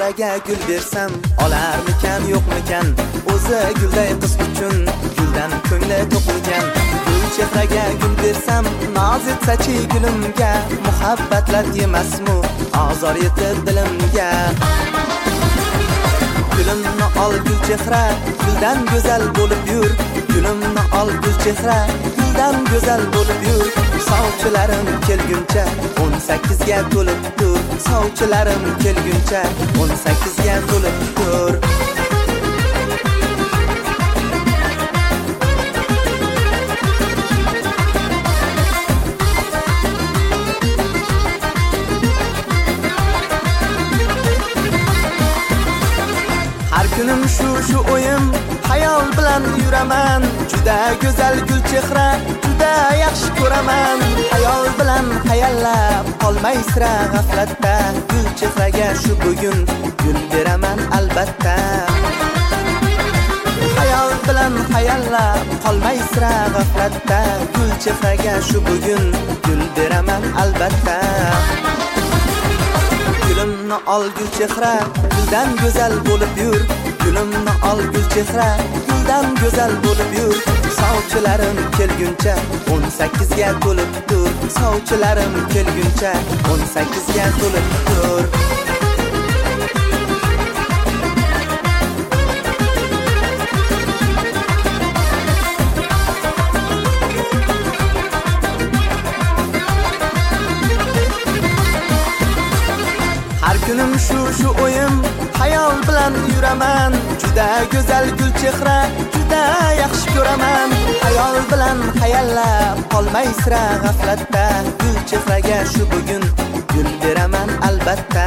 chehraga gul bersam olarmikan yo'qmikan o'zi gulday qiz uchun guldan ko'ngli to'qilgan gul chehraga gul bersam noz etsachi gulimga muhabbatlar yemasmi azor yetib dilimga gulimni ol gul chehra guldan go'zal bo'lib yur gulimni ol gul chehra guldan go'zal bo'lib yur sovchilarim kelguncha 18 ga to'lib tur sovchilarim kelguncha 18 ga to'lib tur har kunim shu o'yim hayol bilan yuraman juda go'zal gul chehra juda yaxshi ko'raman hayol bilan hayallab qolmay sira g'aflatda gul chehraga shu bugun gul beraman albatta hayol bilan hayallab qolmay sira g'aflatda gul chehraga shu bugun gul beraman albatta gulimni ol gul chehra guldan go'zal bo'lib yur gulimni ol gul chehra guldan go'zal bo'lib yur sovchilarim kelguncha 18 ga to'lib tur sovchilarim kelguncha 18 ga to'lib tur har kunim shu o'yim hayol bilan yuraman juda go'zal gul chehra juda yaxshi ko'raman hayol bilan hayallab qolmay sira g'aflatda gul chehraga shu bugun gul beraman albatta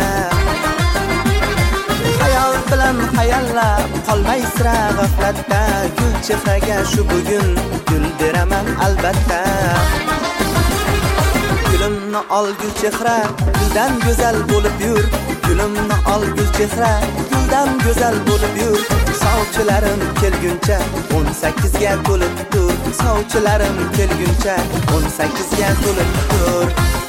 hayol bilan hayallab qolmay sira g'aflatda gul chehraga shu bugun gul beraman albatta gulimni ol gul chehra guldan go'zal bo'lib yur gulimni ol gul chehra guldan go'zal bo'lib yur sovchilarim kelguncha 18 ga to'lib tur sovchilarim kelguncha 18 ga to'lib tur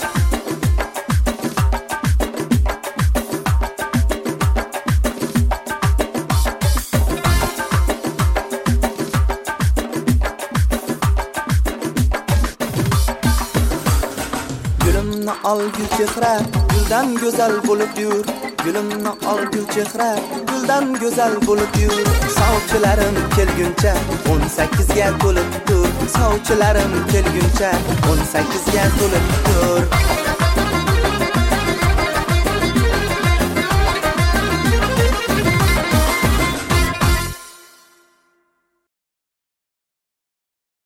gulimni ol gul chehra guldan go'zal bo'lib yur gulimni ol gul chehra guldan go'zal bo'lib yur sovchilarim kelguncha 18 ga to'lib tur sovchilarim kelguncha 18 ga to'lib tur